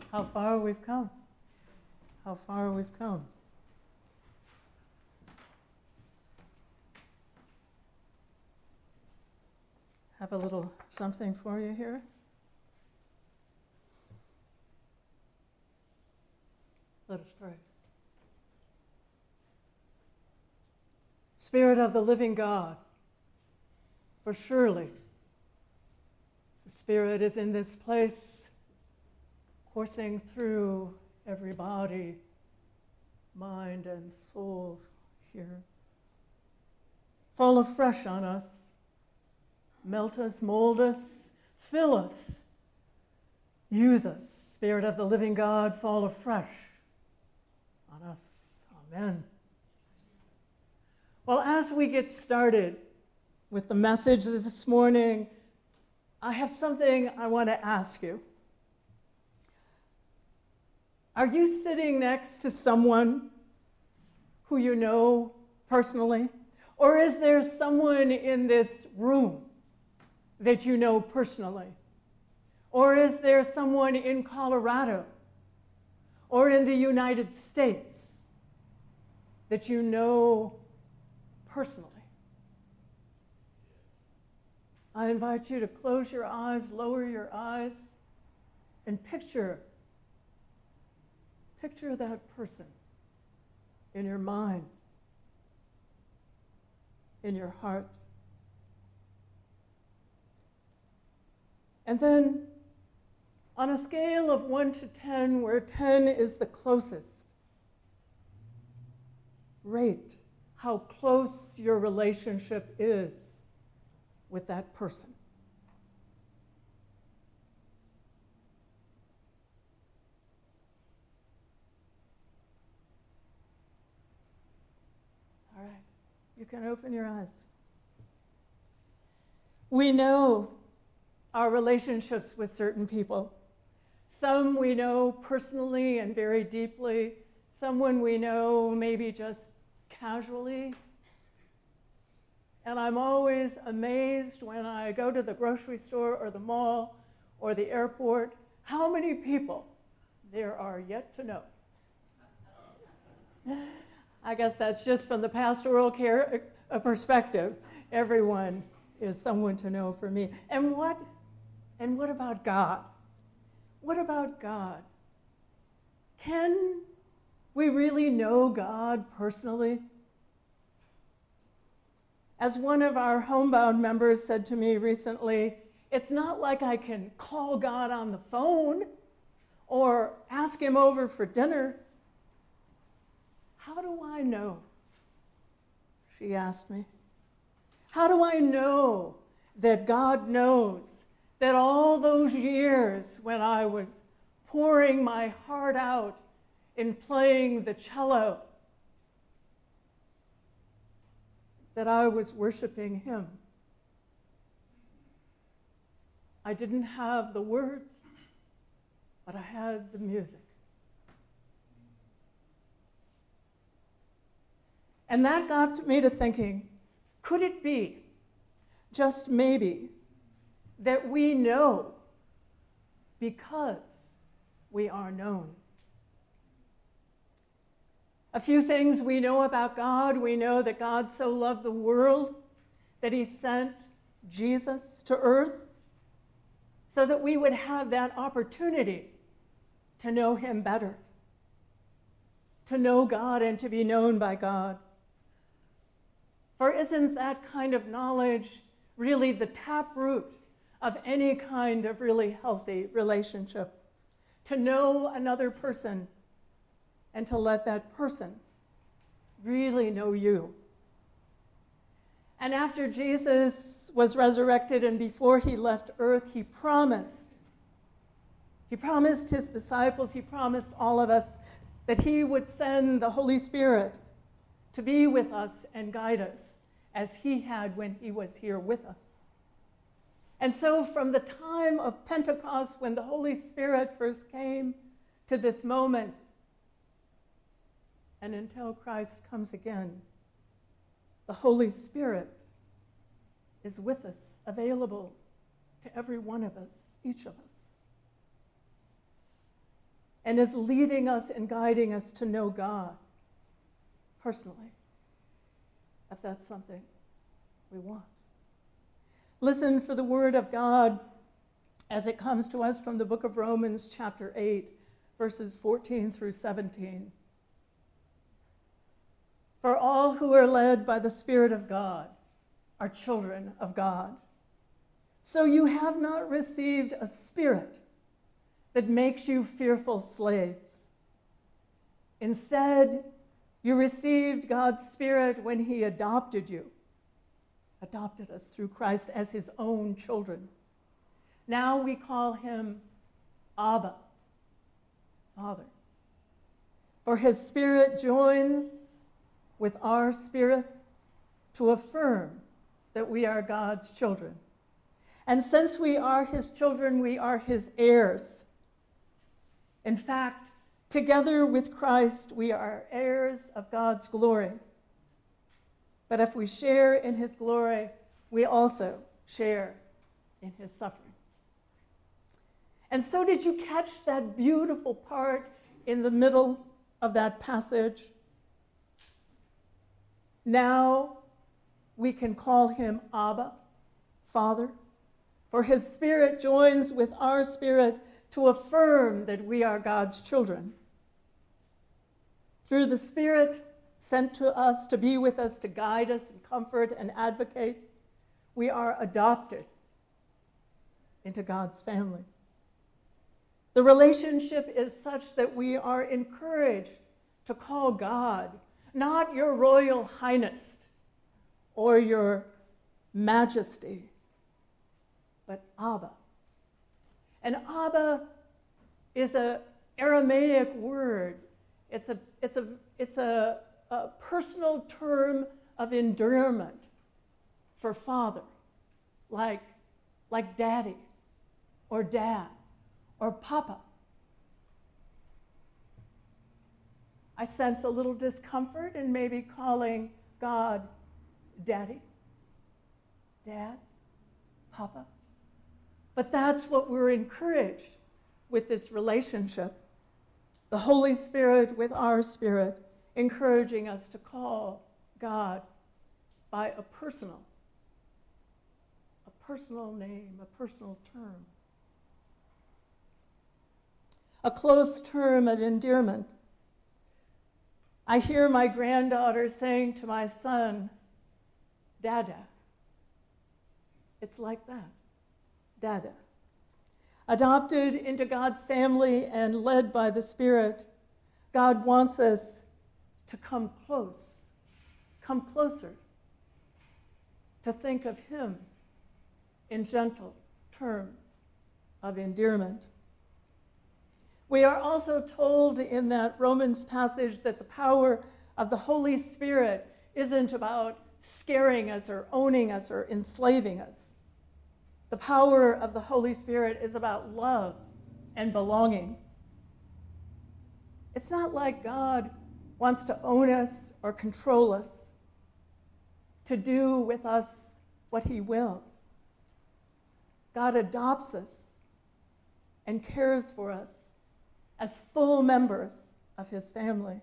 How far we've come. How far we've come. Have a little something for you here. Let us pray. Spirit of the living God, for surely the Spirit is in this place, coursing through every body, mind, and soul here. Fall afresh on us, melt us, mold us, fill us, use us. Spirit of the living God, fall afresh on us. Amen. Well, as we get started with the message this morning, I have something I want to ask you. Are you sitting next to someone who you know personally? Or is there someone in this room that you know personally? Or is there someone in Colorado or in the United States that you know personally? I invite you to close your eyes, lower your eyes, and picture that person in your mind, in your heart. And then, on a scale of 1 to 10, where 10 is the closest, rate how close your relationship is with that person. All right, you can open your eyes. We know our relationships with certain people. Some we know personally and very deeply. Someone we know maybe just casually. And I'm always amazed when I go to the grocery store or the mall or the airport, how many people there are yet to know. I guess that's just from the pastoral care perspective. Everyone is someone to know for me. And what about God? What about God? Can we really know God personally? As one of our homebound members said to me recently, it's not like I can call God on the phone or ask him over for dinner. How do I know? She asked me. How do I know that God knows that all those years when I was pouring my heart out in playing the cello, that I was worshiping him? I didn't have the words, but I had the music. And that got me to thinking, could it be, just maybe, that we know because we are known? A few things we know about God. We know that God so loved the world that he sent Jesus to earth so that we would have that opportunity to know him better, to know God and to be known by God. For isn't that kind of knowledge really the taproot of any kind of really healthy relationship? To know another person and to let that person really know you. And after Jesus was resurrected and before he left earth, he promised his disciples, he promised all of us that he would send the Holy Spirit to be with us and guide us as he had when he was here with us. And so from the time of Pentecost, when the Holy Spirit first came, to this moment, and until Christ comes again, the Holy Spirit is with us, available to every one of us, each of us. and is leading us and guiding us to know God personally, if that's something we want. Listen for the word of God as it comes to us from the book of Romans, chapter 8, verses 14 through 17. For all who are led by the Spirit of God are children of God. So you have not received a spirit that makes you fearful slaves. Instead, you received God's Spirit when he adopted us through Christ as his own children. Now we call him Abba, Father. For his Spirit joins with our spirit to affirm that we are God's children. And since we are his children, we are his heirs. In fact, together with Christ, we are heirs of God's glory. But if we share in his glory, we also share in his suffering. And so did you catch that beautiful part in the middle of that passage? Now we can call him Abba, Father, for his Spirit joins with our spirit to affirm that we are God's children. Through the Spirit sent to us to be with us, to guide us and comfort and advocate, we are adopted into God's family. The relationship is such that we are encouraged to call God not your royal highness or your majesty, but Abba. And Abba is an Aramaic word. It's a personal term of endearment for father, like daddy or dad or papa. I sense a little discomfort in maybe calling God daddy, dad, papa. But that's what we're encouraged with this relationship. The Holy Spirit with our spirit, encouraging us to call God by a personal name, a personal term. A close term of endearment. I hear my granddaughter saying to my son, Dada. It's like that, Dada. Adopted into God's family and led by the Spirit, God wants us to come closer, to think of him in gentle terms of endearment. We are also told in that Romans passage that the power of the Holy Spirit isn't about scaring us or owning us or enslaving us. The power of the Holy Spirit is about love and belonging. It's not like God wants to own us or control us, to do with us what he will. God adopts us and cares for us as full members of his family.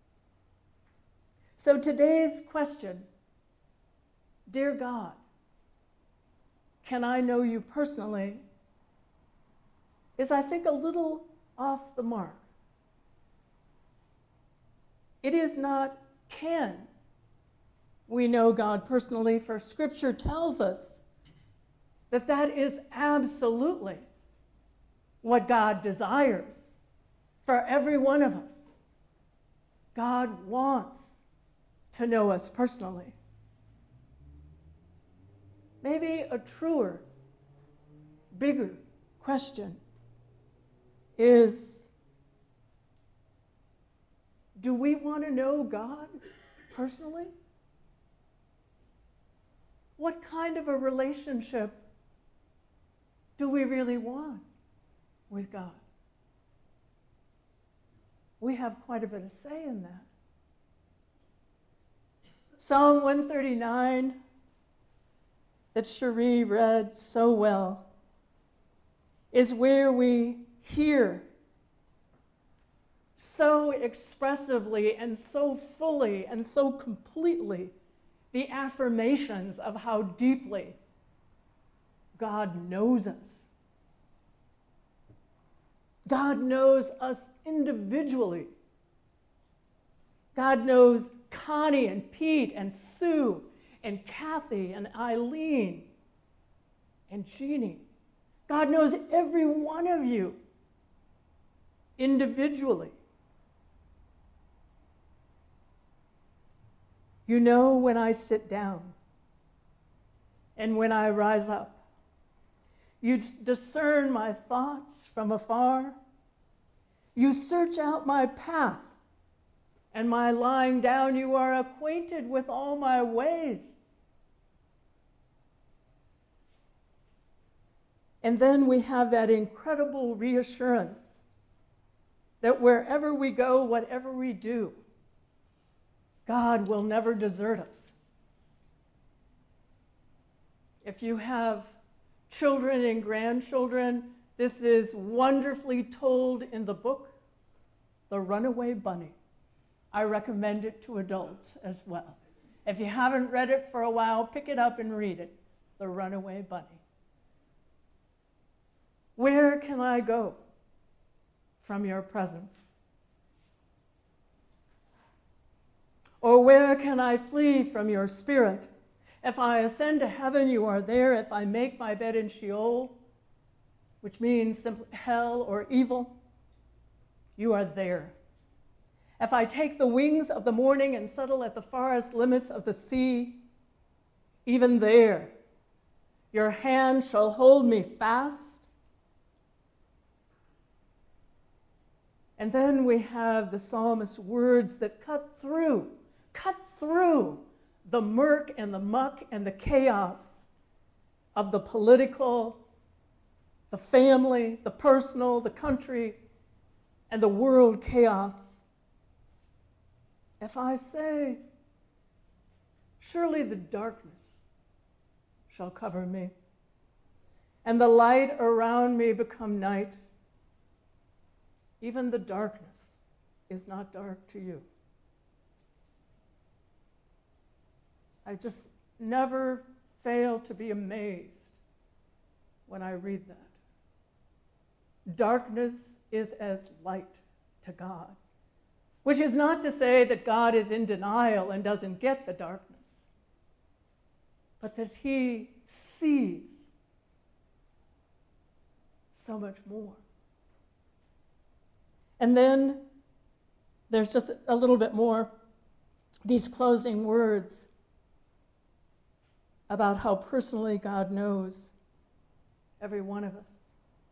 So today's question, dear God, can I know you personally, is, I think, a little off the mark. It is not can we know God personally, for Scripture tells us that that is absolutely what God desires for every one of us. God wants to know us personally. Maybe a truer, bigger question is, do we want to know God personally? What kind of a relationship do we really want with God? We have quite a bit of say in that. Psalm 139 that Cherie read so well is where we hear so expressively and so fully and so completely the affirmations of how deeply God knows us. God knows us individually. God knows Connie and Pete and Sue and Kathy and Eileen and Jeannie. God knows every one of you individually. You know when I sit down and when I rise up. You discern my thoughts from afar. You search out my path and my lying down. You are acquainted with all my ways. And then we have that incredible reassurance that wherever we go, whatever we do, God will never desert us. If you have children and grandchildren, this is wonderfully told in the book, The Runaway Bunny. I recommend it to adults as well. If you haven't read it for a while, pick it up and read it, The Runaway Bunny. Where can I go from your presence? Or where can I flee from your spirit? If I ascend to heaven, you are there. If I make my bed in Sheol, which means simply hell or evil, you are there. If I take the wings of the morning and settle at the farthest limits of the sea, even there, your hand shall hold me fast. And then we have the psalmist's words that cut through the murk and the muck and the chaos of the political, the family, the personal, the country, and the world chaos. If I say, surely the darkness shall cover me, and the light around me become night, even the darkness is not dark to you. I just never fail to be amazed when I read that. Darkness is as light to God, which is not to say that God is in denial and doesn't get the darkness, but that he sees so much more. And then there's just a little bit more, these closing words about how personally God knows every one of us.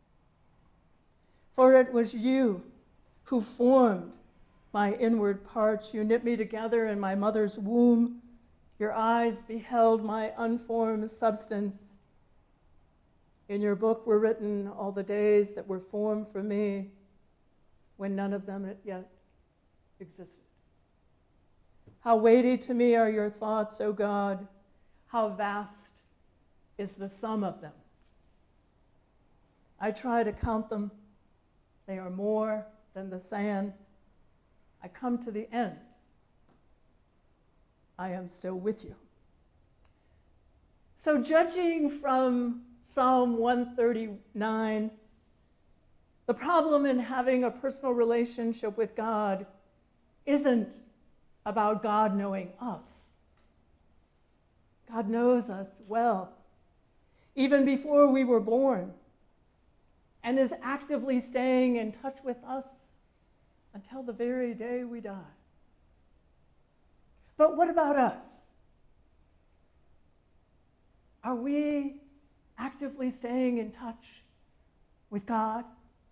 For it was you who formed my inward parts. You knit me together in my mother's womb. Your eyes beheld my unformed substance. In your book were written all the days that were formed for me, when none of them yet existed. How weighty to me are your thoughts, O God. How vast is the sum of them. I try to count them. They are more than the sand. I come to the end. I am still with you. So judging from Psalm 139, the problem in having a personal relationship with God isn't about God knowing us. God knows us well, even before we were born, and is actively staying in touch with us until the very day we die. But what about us? Are we actively staying in touch with God?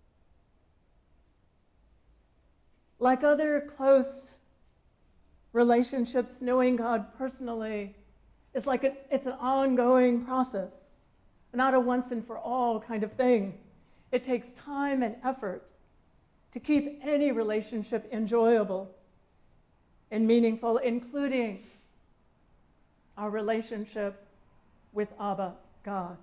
Like other close relationships, knowing God personally is like it's an ongoing process, not a once and for all kind of thing. It takes time and effort to keep any relationship enjoyable and meaningful, including our relationship with Abba, God.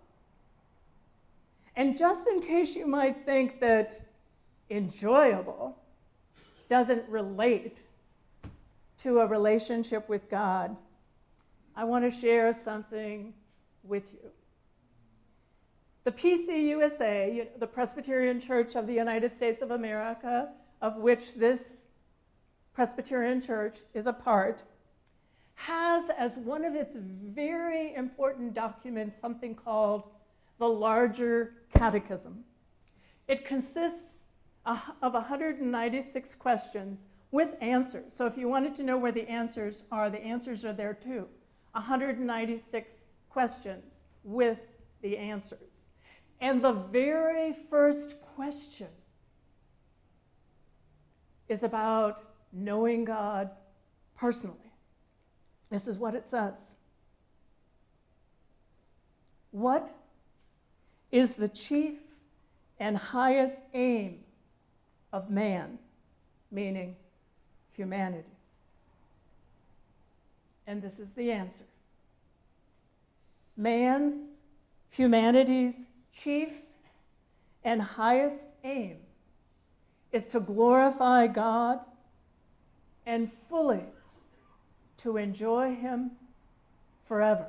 And just in case you might think that enjoyable doesn't relate to a relationship with God, I want to share something with you. The PCUSA, the Presbyterian Church of the United States of America, of which this Presbyterian Church is a part, has as one of its very important documents something called the Larger Catechism. It consists of 196 questions with answers. So if you wanted to know where the answers are there too. 196 questions with the answers. And the very first question is about knowing God personally. This is what it says. What is the chief and highest aim of man, meaning humanity? And this is the answer. Humanity's chief and highest aim is to glorify God and fully to enjoy Him forever.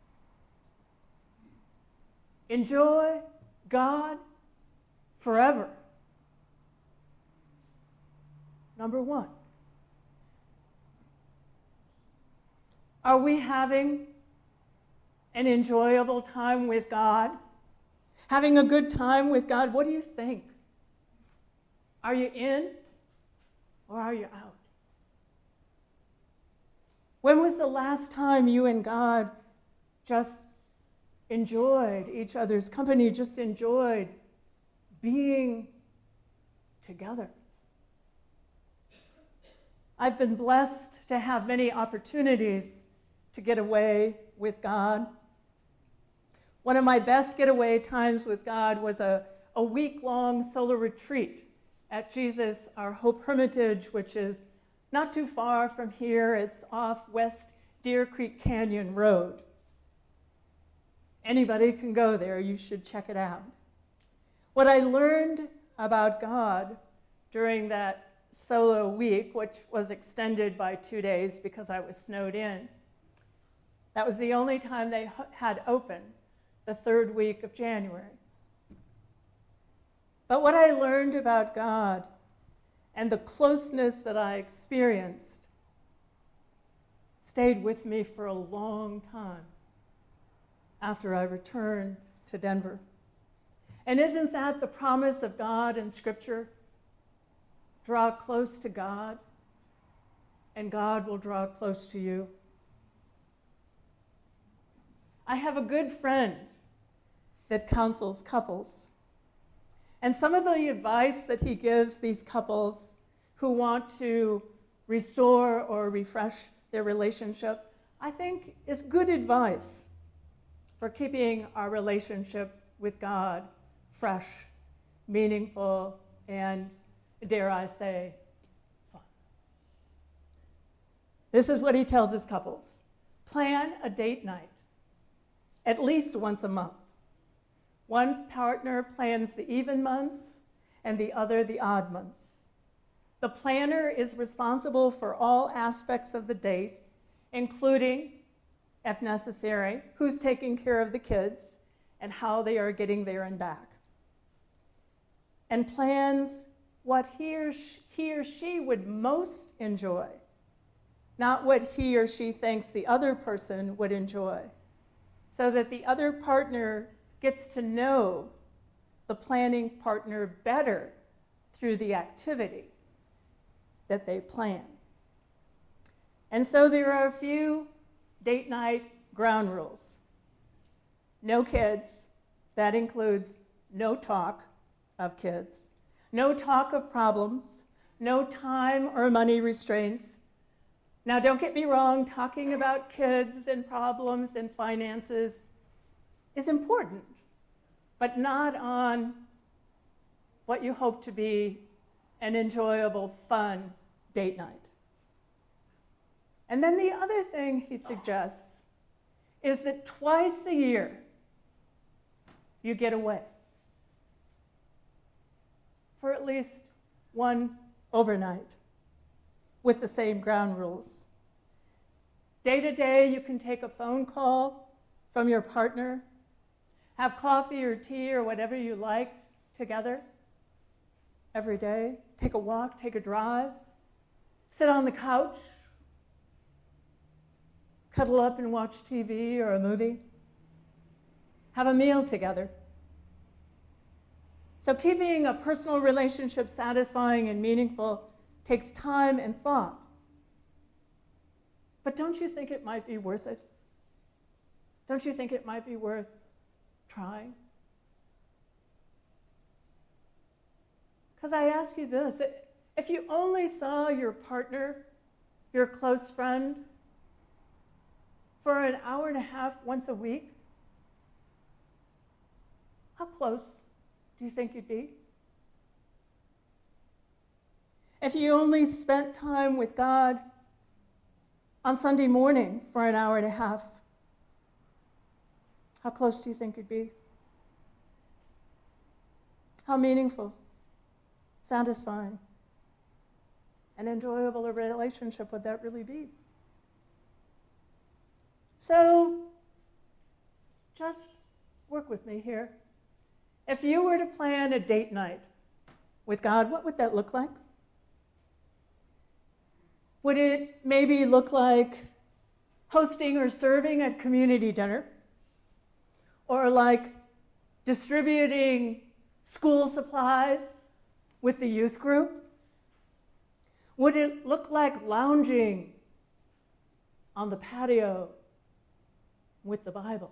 Enjoy God forever. Number one. Are we having an enjoyable time with God? Having a good time with God? What do you think? Are you in or are you out? When was the last time you and God just enjoyed each other's company, just enjoyed being together? I've been blessed to have many opportunities to get away with God. One of my best getaway times with God was a week-long solo retreat at Jesus Our Hope Hermitage, which is not too far from here. It's off West Deer Creek Canyon Road. Anybody can go there. You should check it out. What I learned about God during that solo week, which was extended by 2 days because I was snowed in, that was the only time they had open, the third week of January. But what I learned about God and the closeness that I experienced stayed with me for a long time after I returned to Denver. And isn't that the promise of God in Scripture? Draw close to God, and God will draw close to you. I have a good friend that counsels couples. And some of the advice that he gives these couples who want to restore or refresh their relationship, I think is good advice for keeping our relationship with God fresh, meaningful, and, dare I say, fun. This is what he tells his couples. Plan a date night, at least once a month. One partner plans the even months and the other the odd months. The planner is responsible for all aspects of the date, including, if necessary, who's taking care of the kids and how they are getting there and back. And plans what he or she would most enjoy, not what he or she thinks the other person would enjoy, so that the other partner gets to know the planning partner better through the activity that they plan. And so there are a few date night ground rules. No kids. That includes no talk of kids. No talk of problems. No time or money restraints. Now, don't get me wrong, talking about kids and problems and finances is important, but not on what you hope to be an enjoyable, fun date night. And then the other thing he suggests is that twice a year you get away for at least one overnight. with the same ground rules. Day to day, you can take a phone call from your partner, have coffee or tea or whatever you like together every day, take a walk, take a drive, sit on the couch, cuddle up and watch TV or a movie, have a meal together. So keeping a personal relationship satisfying and meaningful takes time and thought. But don't you think it might be worth it? Don't you think it might be worth trying? Because I ask you this, if you only saw your partner, your close friend, for an hour and a half once a week, how close do you think you'd be? If you only spent time with God on Sunday morning for an hour and a half, how close do you think you'd be? How meaningful, satisfying, and enjoyable a relationship would that really be? So, just work with me here. If you were to plan a date night with God, what would that look like? Would it maybe look like hosting or serving at community dinner? Or like distributing school supplies with the youth group? Would it look like lounging on the patio with the Bible?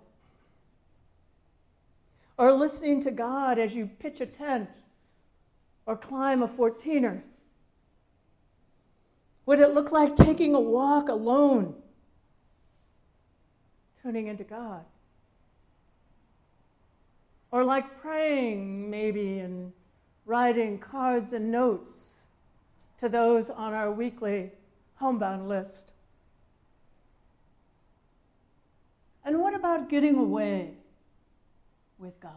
Or listening to God as you pitch a tent or climb a 14er? Would it look like taking a walk alone, tuning into God? Or like praying, maybe, and writing cards and notes to those on our weekly homebound list? And what about getting away with God?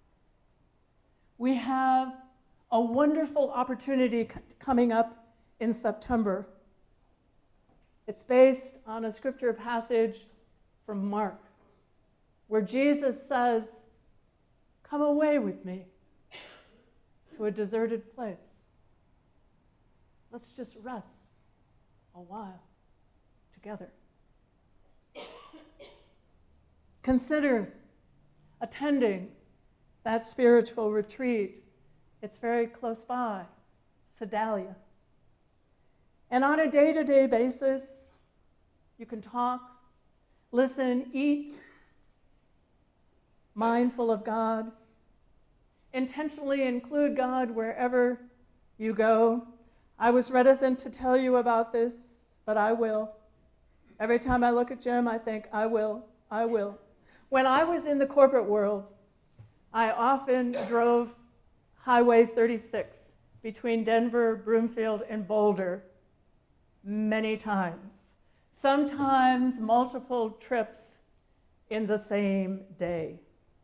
We have a wonderful opportunity coming up in September. It's based on a scripture passage from Mark, where Jesus says, "Come away with me to a deserted place. Let's just rest a while together." Consider attending that spiritual retreat. It's very close by, Sedalia. And on a day-to-day basis, you can talk, listen, eat, mindful of God. Intentionally include God wherever you go. I was reticent to tell you about this, but I will. Every time I look at Jim, I think, I will. When I was in the corporate world, I often drove Highway 36 between Denver, Broomfield, and Boulder many times, sometimes multiple trips in the same day.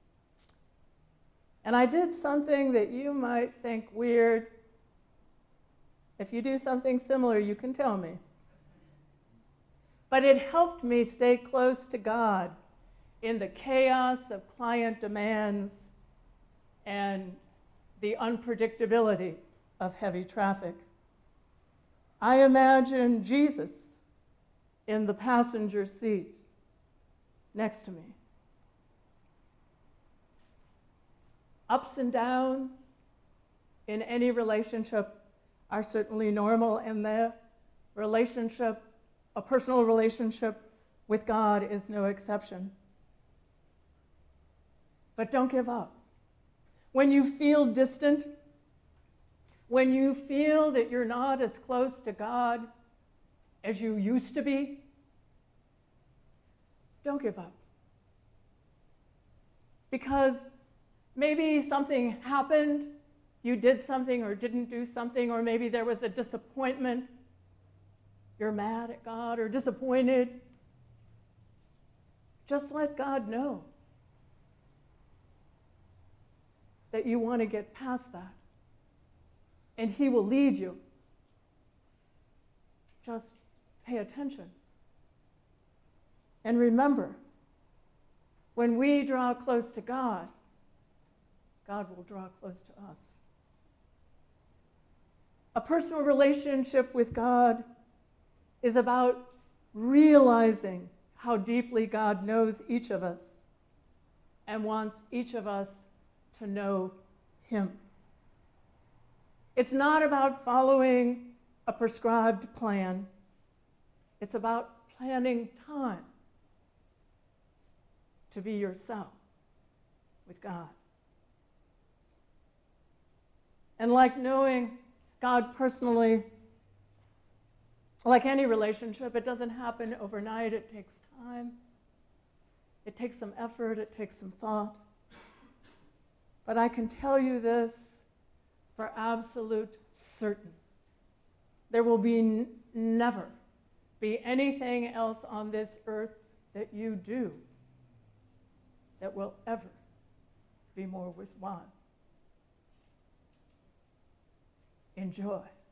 And I did something that you might think weird. If you do something similar, you can tell me. But it helped me stay close to God in the chaos of client demands and the unpredictability of heavy traffic. I imagine Jesus in the passenger seat next to me. Ups and downs in any relationship are certainly normal, and the relationship, a personal relationship with God, is no exception. But don't give up. When you feel distant, when you feel that you're not as close to God as you used to be, don't give up. Because maybe something happened, you did something or didn't do something, or maybe there was a disappointment. You're mad at God or disappointed. Just let God know that you want to get past that. And He will lead you. Just pay attention. And remember, when we draw close to God, God will draw close to us. A personal relationship with God is about realizing how deeply God knows each of us and wants each of us to know Him. It's not about following a prescribed plan. It's about planning time to be yourself with God. And like knowing God personally, like any relationship, it doesn't happen overnight. It takes time. It takes some effort. It takes some thought. But I can tell you this for absolute certain. There will be never be anything else on this earth that you do that will ever be more worthwhile. Enjoy.